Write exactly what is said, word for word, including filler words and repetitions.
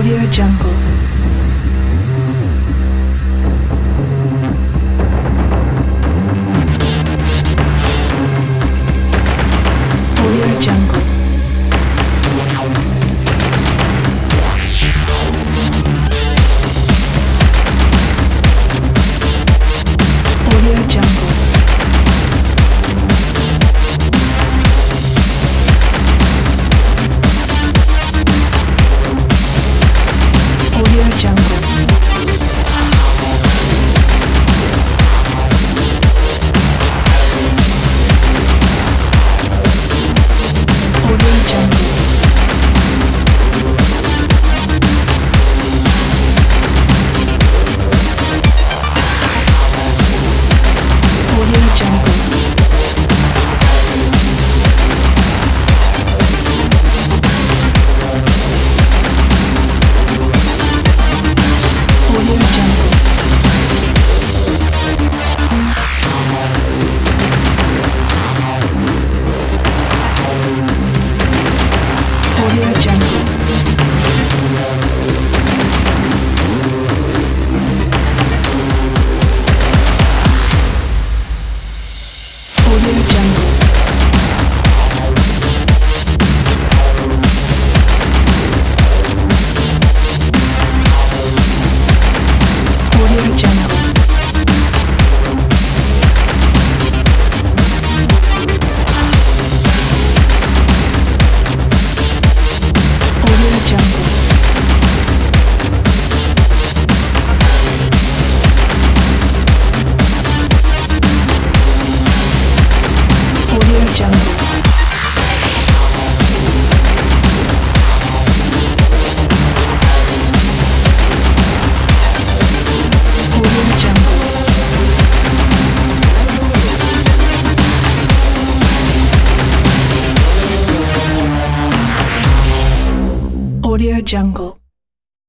Audio Jungle. Audio Jungle. Audio Jungle. Audio Jungle. Audio Jungle. Audio Jungle. Audio Jungle. Audio Jungle. Audio Jungle. Audio Jungle. Audio Jungle. Audio Jungle. Audio Jungle. Audio Jungle.